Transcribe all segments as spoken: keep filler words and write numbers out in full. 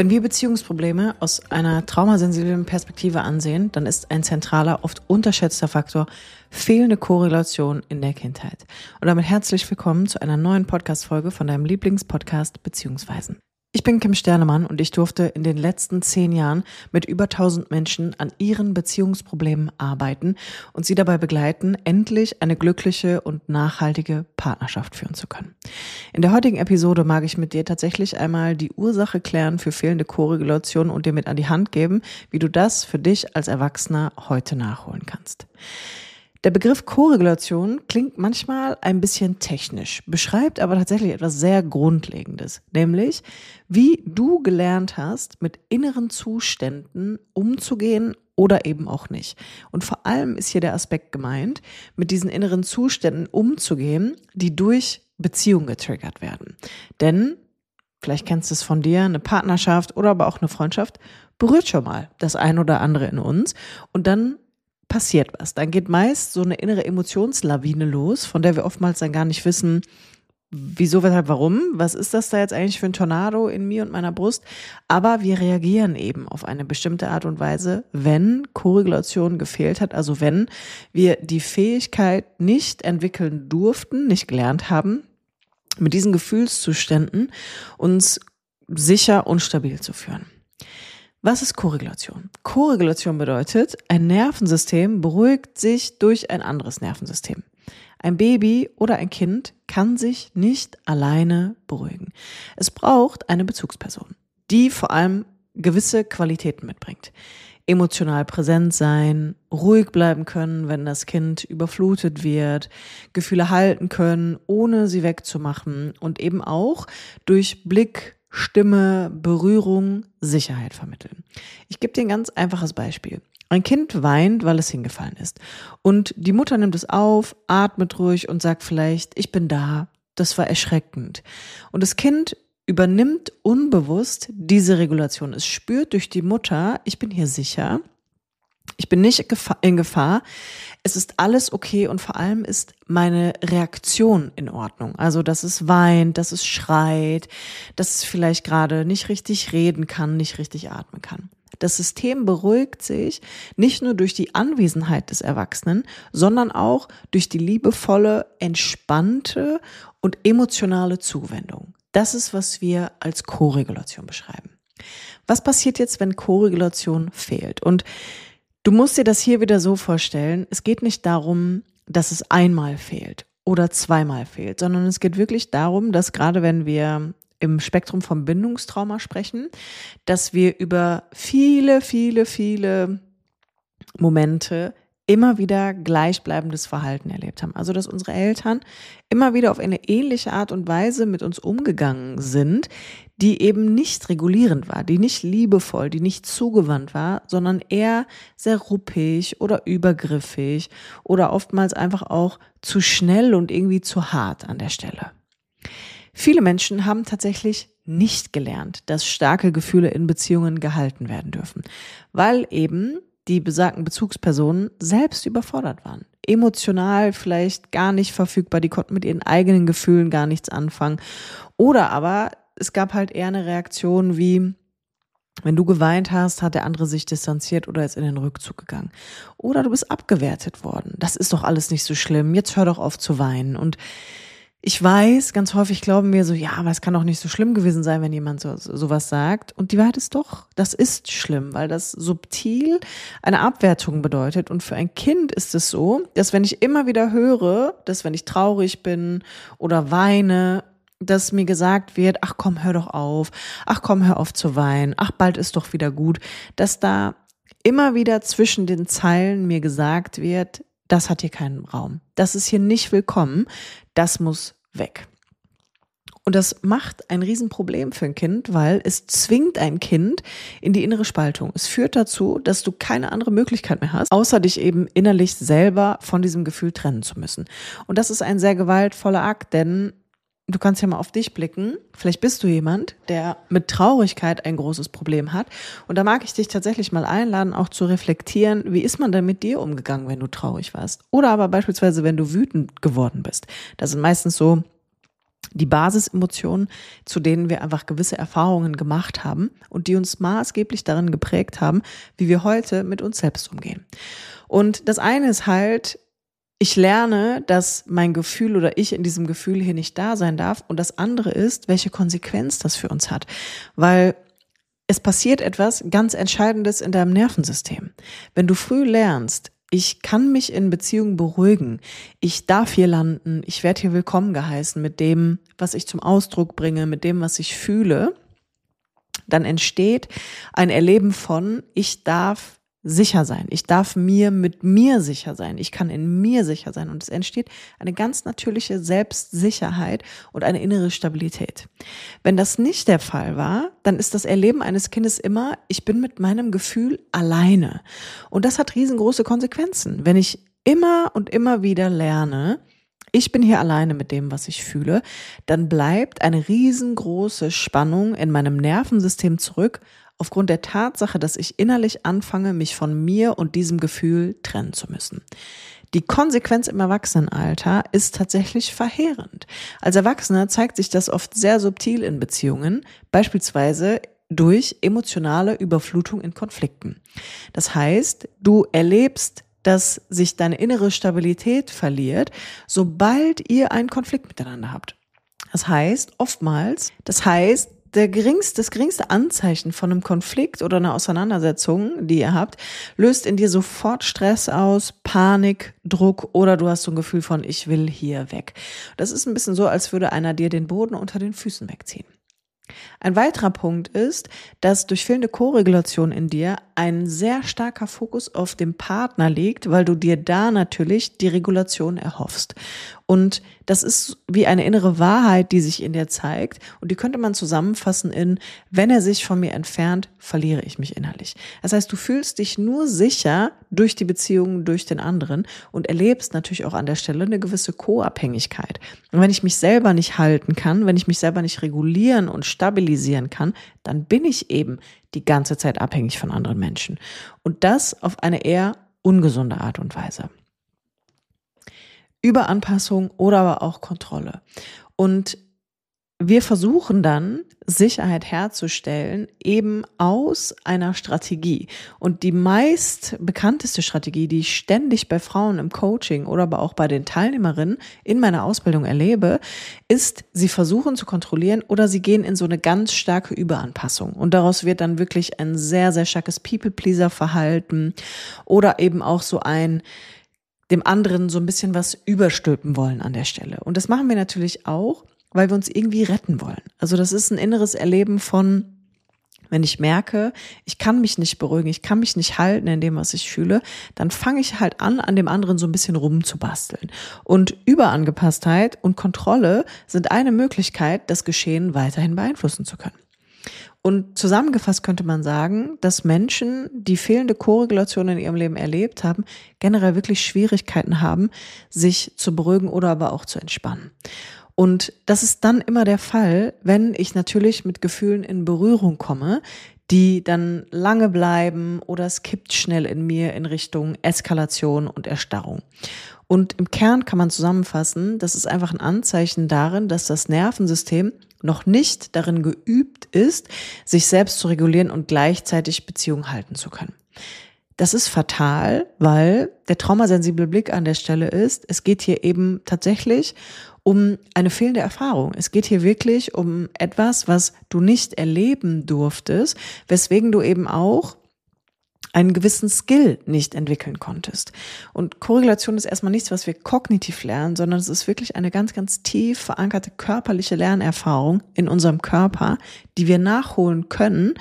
Wenn wir Beziehungsprobleme aus einer traumasensiblen Perspektive ansehen, dann ist ein zentraler, oft unterschätzter Faktor fehlende Korrelation in der Kindheit. Und damit herzlich willkommen zu einer neuen Podcast-Folge von deinem Lieblingspodcast Beziehungsweisen. Ich bin Kim Sternemann und ich durfte in den letzten zehn Jahren mit über tausend Menschen an ihren Beziehungsproblemen arbeiten und sie dabei begleiten, endlich eine glückliche und nachhaltige Partnerschaft führen zu können. In der heutigen Episode mag ich mit dir tatsächlich einmal die Ursache klären für fehlende Korrelation und dir mit an die Hand geben, wie du das für dich als Erwachsener heute nachholen kannst. Der Begriff Korrelation klingt manchmal ein bisschen technisch, beschreibt aber tatsächlich etwas sehr Grundlegendes, nämlich wie du gelernt hast, mit inneren Zuständen umzugehen oder eben auch nicht. Und vor allem ist hier der Aspekt gemeint, mit diesen inneren Zuständen umzugehen, die durch Beziehung getriggert werden. Denn, vielleicht kennst du es von dir, eine Partnerschaft oder aber auch eine Freundschaft berührt schon mal das ein oder andere in uns und dann passiert was. Dann geht meist so eine innere Emotionslawine los, von der wir oftmals dann gar nicht wissen, wieso, weshalb, warum. Was ist das da jetzt eigentlich für ein Tornado in mir und meiner Brust? Aber wir reagieren eben auf eine bestimmte Art und Weise, wenn Korrelation gefehlt hat, also wenn wir die Fähigkeit nicht entwickeln durften, nicht gelernt haben, mit diesen Gefühlszuständen uns sicher und stabil zu führen. Was ist Korrelation? Korrelation bedeutet, ein Nervensystem beruhigt sich durch ein anderes Nervensystem. Ein Baby oder ein Kind kann sich nicht alleine beruhigen. Es braucht eine Bezugsperson, die vor allem gewisse Qualitäten mitbringt. Emotional präsent sein, ruhig bleiben können, wenn das Kind überflutet wird, Gefühle halten können, ohne sie wegzumachen und eben auch durch Blick, Stimme, Berührung, Sicherheit vermitteln. Ich gebe dir ein ganz einfaches Beispiel. Ein Kind weint, weil es hingefallen ist. Und die Mutter nimmt es auf, atmet ruhig und sagt vielleicht, ich bin da, das war erschreckend. Und das Kind übernimmt unbewusst diese Regulation. Es spürt durch die Mutter, ich bin hier sicher, ich bin nicht in Gefahr, es ist alles okay und vor allem ist meine Reaktion in Ordnung. Also, dass es weint, dass es schreit, dass es vielleicht gerade nicht richtig reden kann, nicht richtig atmen kann. Das System beruhigt sich nicht nur durch die Anwesenheit des Erwachsenen, sondern auch durch die liebevolle, entspannte und emotionale Zuwendung. Das ist, was wir als Koregulation beschreiben. Was passiert jetzt, wenn Koregulation fehlt? Und du musst dir das hier wieder so vorstellen, es geht nicht darum, dass es einmal fehlt oder zweimal fehlt, sondern es geht wirklich darum, dass gerade wenn wir im Spektrum vom Bindungstrauma sprechen, dass wir über viele, viele, viele Momente immer wieder gleichbleibendes Verhalten erlebt haben. Also dass unsere Eltern immer wieder auf eine ähnliche Art und Weise mit uns umgegangen sind, die eben nicht regulierend war, die nicht liebevoll, die nicht zugewandt war, sondern eher sehr ruppig oder übergriffig oder oftmals einfach auch zu schnell und irgendwie zu hart an der Stelle. Viele Menschen haben tatsächlich nicht gelernt, dass starke Gefühle in Beziehungen gehalten werden dürfen, weil eben die besagten Bezugspersonen selbst überfordert waren. Emotional vielleicht gar nicht verfügbar, die konnten mit ihren eigenen Gefühlen gar nichts anfangen. Oder aber es gab halt eher eine Reaktion wie, wenn du geweint hast, hat der andere sich distanziert oder ist in den Rückzug gegangen. Oder du bist abgewertet worden. Das ist doch alles nicht so schlimm, jetzt hör doch auf zu weinen. Und ich weiß, ganz häufig glauben wir so, ja, aber es kann doch nicht so schlimm gewesen sein, wenn jemand so sowas sagt. Und die Wahrheit ist doch, das ist schlimm, weil das subtil eine Abwertung bedeutet. Und für ein Kind ist es so, dass wenn ich immer wieder höre, dass wenn ich traurig bin oder weine, dass mir gesagt wird, ach komm, hör doch auf, ach komm, hör auf zu weinen, ach bald ist doch wieder gut, dass da immer wieder zwischen den Zeilen mir gesagt wird, das hat hier keinen Raum, das ist hier nicht willkommen, das muss weg. Und das macht ein Riesenproblem für ein Kind, weil es zwingt ein Kind in die innere Spaltung. Es führt dazu, dass du keine andere Möglichkeit mehr hast, außer dich eben innerlich selber von diesem Gefühl trennen zu müssen. Und das ist ein sehr gewaltvoller Akt, denn du kannst ja mal auf dich blicken. Vielleicht bist du jemand, der mit Traurigkeit ein großes Problem hat. Und da mag ich dich tatsächlich mal einladen, auch zu reflektieren, wie ist man denn mit dir umgegangen, wenn du traurig warst? Oder aber beispielsweise, wenn du wütend geworden bist. Das sind meistens so Die Basisemotionen, zu denen wir einfach gewisse Erfahrungen gemacht haben und die uns maßgeblich darin geprägt haben, wie wir heute mit uns selbst umgehen. Und das eine ist halt, ich lerne, dass mein Gefühl oder ich in diesem Gefühl hier nicht da sein darf. Und das andere ist, welche Konsequenz das für uns hat. Weil es passiert etwas ganz Entscheidendes in deinem Nervensystem. Wenn du früh lernst, ich kann mich in Beziehungen beruhigen, ich darf hier landen, ich werde hier willkommen geheißen mit dem, was ich zum Ausdruck bringe, mit dem, was ich fühle, dann entsteht ein Erleben von, ich darf sicher sein, ich darf mir mit mir sicher sein, ich kann in mir sicher sein und es entsteht eine ganz natürliche Selbstsicherheit und eine innere Stabilität. Wenn das nicht der Fall war, dann ist das Erleben eines Kindes immer, ich bin mit meinem Gefühl alleine und das hat riesengroße Konsequenzen. Wenn ich immer und immer wieder lerne, ich bin hier alleine mit dem, was ich fühle, dann bleibt eine riesengroße Spannung in meinem Nervensystem zurück, aufgrund der Tatsache, dass ich innerlich anfange, mich von mir und diesem Gefühl trennen zu müssen. Die Konsequenz im Erwachsenenalter ist tatsächlich verheerend. Als Erwachsener zeigt sich das oft sehr subtil in Beziehungen, beispielsweise durch emotionale Überflutung in Konflikten. Das heißt, du erlebst, dass sich deine innere Stabilität verliert, sobald ihr einen Konflikt miteinander habt. Das heißt, oftmals, das heißt, Der geringste, das geringste Anzeichen von einem Konflikt oder einer Auseinandersetzung, die ihr habt, löst in dir sofort Stress aus, Panik, Druck oder du hast so ein Gefühl von, ich will hier weg. Das ist ein bisschen so, als würde einer dir den Boden unter den Füßen wegziehen. Ein weiterer Punkt ist, dass durch fehlende Koregulation in dir ein sehr starker Fokus auf dem Partner liegt, weil du dir da natürlich die Regulation erhoffst. Und das ist wie eine innere Wahrheit, die sich in dir zeigt. Und die könnte man zusammenfassen in, wenn er sich von mir entfernt, verliere ich mich innerlich. Das heißt, du fühlst dich nur sicher durch die Beziehung, durch den anderen und erlebst natürlich auch an der Stelle eine gewisse Co-Abhängigkeit. Und wenn ich mich selber nicht halten kann, wenn ich mich selber nicht regulieren und stabilisieren kann, dann bin ich eben die ganze Zeit abhängig von anderen Menschen. Und das auf eine eher ungesunde Art und Weise. Überanpassung oder aber auch Kontrolle. Und wir versuchen dann, Sicherheit herzustellen, eben aus einer Strategie. Und die meist bekannteste Strategie, die ich ständig bei Frauen im Coaching oder aber auch bei den Teilnehmerinnen in meiner Ausbildung erlebe, ist, sie versuchen zu kontrollieren oder sie gehen in so eine ganz starke Überanpassung. Und daraus wird dann wirklich ein sehr, sehr starkes People-Pleaser-Verhalten oder eben auch so ein dem anderen so ein bisschen was überstülpen wollen an der Stelle. Und das machen wir natürlich auch, weil wir uns irgendwie retten wollen. Also das ist ein inneres Erleben von, wenn ich merke, ich kann mich nicht beruhigen, ich kann mich nicht halten in dem, was ich fühle, dann fange ich halt an, an dem anderen so ein bisschen rumzubasteln. Und Überangepasstheit und Kontrolle sind eine Möglichkeit, das Geschehen weiterhin beeinflussen zu können. Und zusammengefasst könnte man sagen, dass Menschen, die fehlende Koregulation in ihrem Leben erlebt haben, generell wirklich Schwierigkeiten haben, sich zu beruhigen oder aber auch zu entspannen. Und das ist dann immer der Fall, wenn ich natürlich mit Gefühlen in Berührung komme, die dann lange bleiben oder es kippt schnell in mir in Richtung Eskalation und Erstarrung. Und im Kern kann man zusammenfassen, das ist einfach ein Anzeichen darin, dass das Nervensystem noch nicht darin geübt ist, sich selbst zu regulieren und gleichzeitig Beziehung halten zu können. Das ist fatal, weil der traumasensible Blick an der Stelle ist, es geht hier eben tatsächlich um eine fehlende Erfahrung. Es geht hier wirklich um etwas, was du nicht erleben durftest, weswegen du eben auch einen gewissen Skill nicht entwickeln konntest. Und Korrelation ist erstmal nichts, was wir kognitiv lernen, sondern es ist wirklich eine ganz, ganz tief verankerte körperliche Lernerfahrung in unserem Körper, die wir nachholen können,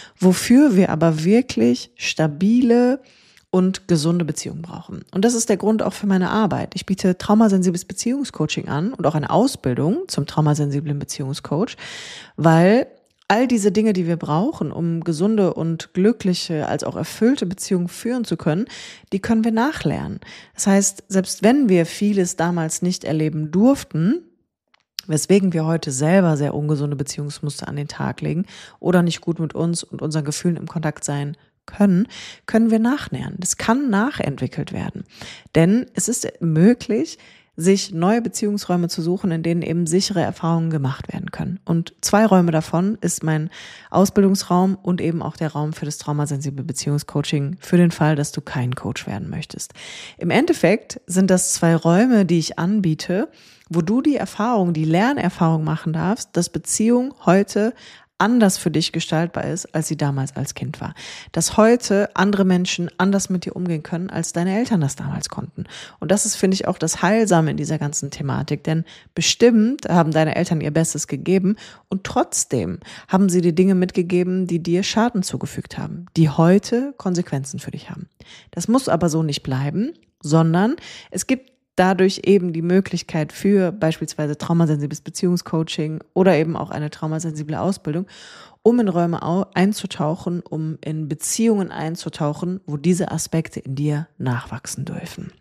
wofür wir aber wirklich stabile und gesunde Beziehungen brauchen. Und das ist der Grund auch für meine Arbeit. Ich biete traumasensibles Beziehungscoaching an und auch eine Ausbildung zum traumasensiblen Beziehungscoach, weil all diese Dinge, die wir brauchen, um gesunde und glückliche als auch erfüllte Beziehungen führen zu können, die können wir nachlernen. Das heißt, selbst wenn wir vieles damals nicht erleben durften, weswegen wir heute selber sehr ungesunde Beziehungsmuster an den Tag legen oder nicht gut mit uns und unseren Gefühlen im Kontakt sein können, können wir nachlernen. Das kann nachentwickelt werden. Denn es ist möglich, sich neue Beziehungsräume zu suchen, in denen eben sichere Erfahrungen gemacht werden können. Und zwei Räume davon ist mein Ausbildungsraum und eben auch der Raum für das traumasensible Beziehungscoaching für den Fall, dass du kein Coach werden möchtest. Im Endeffekt sind das zwei Räume, die ich anbiete, wo du die Erfahrung, die Lernerfahrung machen darfst, dass Beziehung heute anders für dich gestaltbar ist, als sie damals als Kind war. Dass heute andere Menschen anders mit dir umgehen können, als deine Eltern das damals konnten. Und das ist, finde ich, auch das Heilsame in dieser ganzen Thematik. Denn bestimmt haben deine Eltern ihr Bestes gegeben und trotzdem haben sie dir Dinge mitgegeben, die dir Schaden zugefügt haben, die heute Konsequenzen für dich haben. Das muss aber so nicht bleiben, sondern es gibt dadurch eben die Möglichkeit für beispielsweise traumasensibles Beziehungscoaching oder eben auch eine traumasensible Ausbildung, um in Räume einzutauchen, um in Beziehungen einzutauchen, wo diese Aspekte in dir nachwachsen dürfen.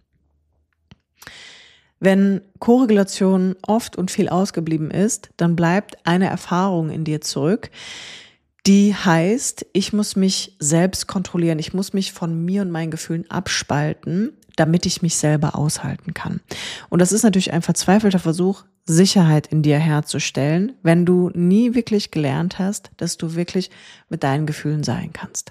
Wenn Koregulation oft und viel ausgeblieben ist, dann bleibt eine Erfahrung in dir zurück, die heißt, ich muss mich selbst kontrollieren, ich muss mich von mir und meinen Gefühlen abspalten, damit ich mich selber aushalten kann. Und das ist natürlich ein verzweifelter Versuch, Sicherheit in dir herzustellen, wenn du nie wirklich gelernt hast, dass du wirklich mit deinen Gefühlen sein kannst.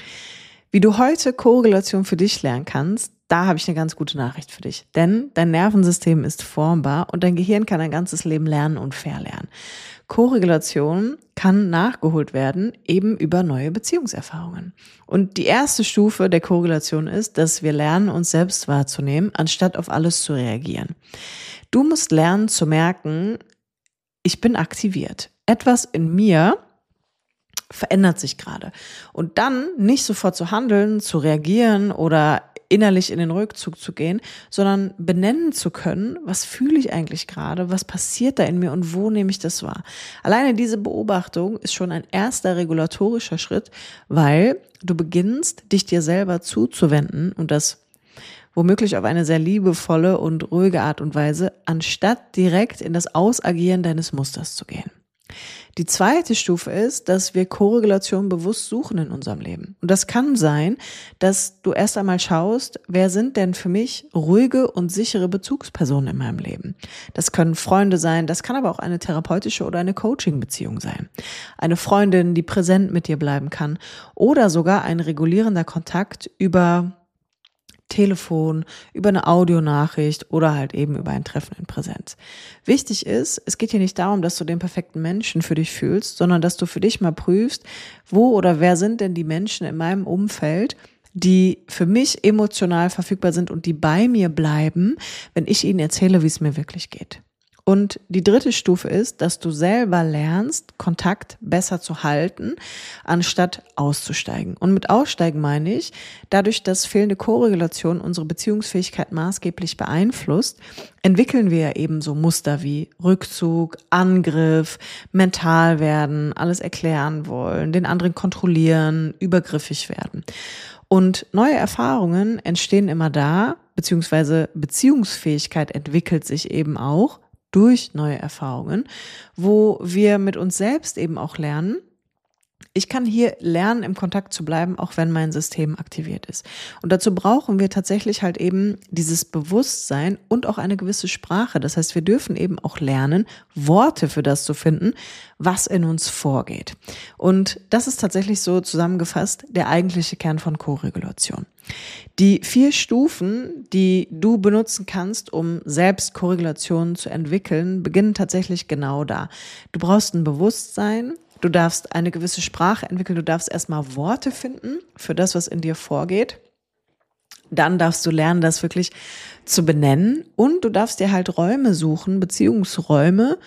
Wie du heute Koregulation für dich lernen kannst, da habe ich eine ganz gute Nachricht für dich. Denn dein Nervensystem ist formbar und dein Gehirn kann ein ganzes Leben lernen und verlernen. Koregulation kann nachgeholt werden, eben über neue Beziehungserfahrungen. Und die erste Stufe der Koregulation ist, dass wir lernen, uns selbst wahrzunehmen, anstatt auf alles zu reagieren. Du musst lernen zu merken, ich bin aktiviert. Etwas in mir verändert sich gerade. Und dann nicht sofort zu handeln, zu reagieren oder innerlich in den Rückzug zu gehen, sondern benennen zu können, was fühle ich eigentlich gerade, was passiert da in mir und wo nehme ich das wahr. Alleine diese Beobachtung ist schon ein erster regulatorischer Schritt, weil du beginnst, dich dir selber zuzuwenden und das womöglich auf eine sehr liebevolle und ruhige Art und Weise, anstatt direkt in das Ausagieren deines Musters zu gehen. Die zweite Stufe ist, dass wir Koregulation bewusst suchen in unserem Leben. Und das kann sein, dass du erst einmal schaust, wer sind denn für mich ruhige und sichere Bezugspersonen in meinem Leben? Das können Freunde sein, das kann aber auch eine therapeutische oder eine Coaching-Beziehung sein. Eine Freundin, die präsent mit dir bleiben kann oder sogar ein regulierender Kontakt über Telefon, über eine Audionachricht oder halt eben über ein Treffen in Präsenz. Wichtig ist, es geht hier nicht darum, dass du den perfekten Menschen für dich fühlst, sondern dass du für dich mal prüfst, wo oder wer sind denn die Menschen in meinem Umfeld, die für mich emotional verfügbar sind und die bei mir bleiben, wenn ich ihnen erzähle, wie es mir wirklich geht. Und die dritte Stufe ist, dass du selber lernst, Kontakt besser zu halten, anstatt auszusteigen. Und mit Aussteigen meine ich, dadurch, dass fehlende Koregulation unsere Beziehungsfähigkeit maßgeblich beeinflusst, entwickeln wir eben so Muster wie Rückzug, Angriff, mental werden, alles erklären wollen, den anderen kontrollieren, übergriffig werden. Und neue Erfahrungen entstehen immer da, beziehungsweise Beziehungsfähigkeit entwickelt sich eben auch durch neue Erfahrungen, wo wir mit uns selbst eben auch lernen, ich kann hier lernen, im Kontakt zu bleiben, auch wenn mein System aktiviert ist. Und dazu brauchen wir tatsächlich halt eben dieses Bewusstsein und auch eine gewisse Sprache. Das heißt, wir dürfen eben auch lernen, Worte für das zu finden, was in uns vorgeht. Und das ist tatsächlich so zusammengefasst der eigentliche Kern von Koregulation. Die vier Stufen, die du benutzen kannst, um selbst Koregulation zu entwickeln, beginnen tatsächlich genau da. Du brauchst ein Bewusstsein. Du darfst eine gewisse Sprache entwickeln, du darfst erstmal Worte finden für das, was in dir vorgeht. Dann darfst du lernen, das wirklich zu benennen und du darfst dir halt Räume suchen, Beziehungsräume,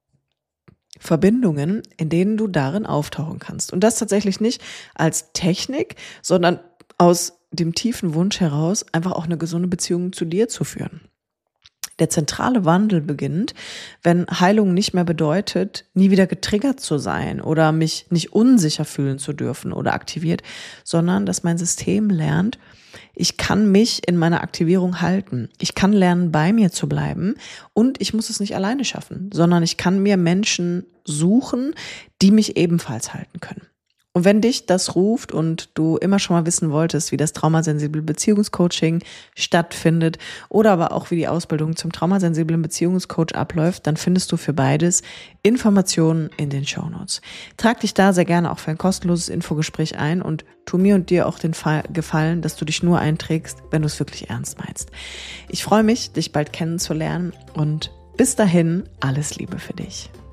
Verbindungen, in denen du darin auftauchen kannst. Und das tatsächlich nicht als Technik, sondern aus dem tiefen Wunsch heraus, einfach auch eine gesunde Beziehung zu dir zu führen. Der zentrale Wandel beginnt, wenn Heilung nicht mehr bedeutet, nie wieder getriggert zu sein oder mich nicht unsicher fühlen zu dürfen oder aktiviert, sondern dass mein System lernt, ich kann mich in meiner Aktivierung halten. Ich kann lernen, bei mir zu bleiben und ich muss es nicht alleine schaffen, sondern ich kann mir Menschen suchen, die mich ebenfalls halten können. Und wenn dich das ruft und du immer schon mal wissen wolltest, wie das traumasensible Beziehungscoaching stattfindet oder aber auch wie die Ausbildung zum traumasensiblen Beziehungscoach abläuft, dann findest du für beides Informationen in den Shownotes. Trag dich da sehr gerne auch für ein kostenloses Infogespräch ein und tu mir und dir auch den Gefallen, dass du dich nur einträgst, wenn du es wirklich ernst meinst. Ich freue mich, dich bald kennenzulernen und bis dahin alles Liebe für dich.